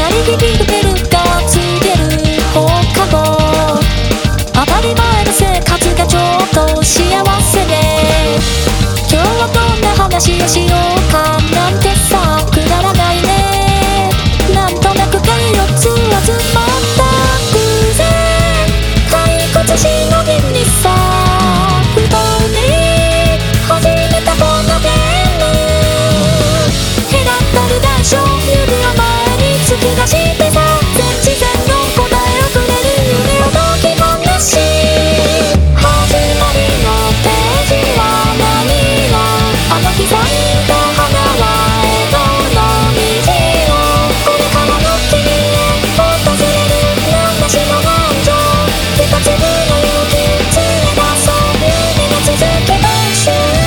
なり響くベルが告げる放課後、当たり前の生活がちょっと幸せで、今日はどんな話をしようかなんてさ、くだらないね。なんとなくが4つ集まった偶然、退屈しのぎにさ不当に始めたこのゲーム、隔たる代償指を前に突き出してさ、全知全の答えをくれる夢を解き放し、始まりのページは何が、あの日咲いた花は笑顔の虹を、これからの君へ訪れる何しの感情、二つ分の勇気連れ出そう夢が続けましょう。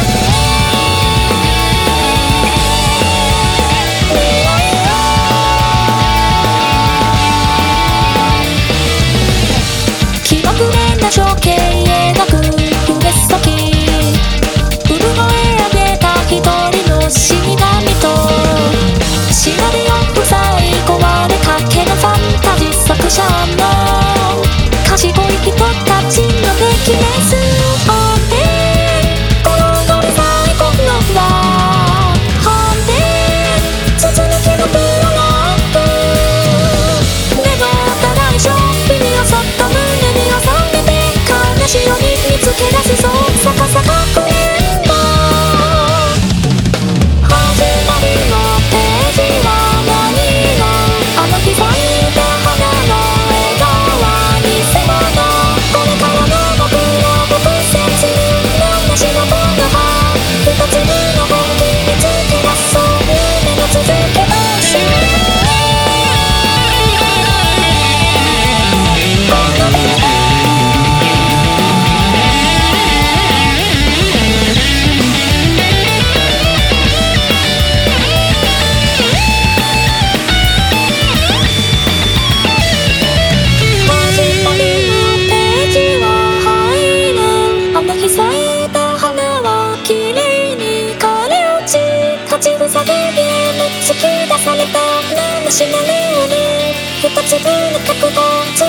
気まぐれな情景描く筆先、産声上げた一人の死神と、シナリオ塞い壊れかけのファンタジー作者の賢い人たちの出来レースを追って、この俺最高のは本で筒抜けのプロローグ、願った代償耳をそっと胸に収めて、悲しいように見つけ出すそう逆さかくれんぼ、始まりのページは何が、あの日咲いた花の笑顔は偽物、これからの僕の僕説何しのこの葉、二つ分の本気見つけ出そう夢が続けましょう。口ふさぎゲーム突き出された何しの理由に、一つ分の覚悟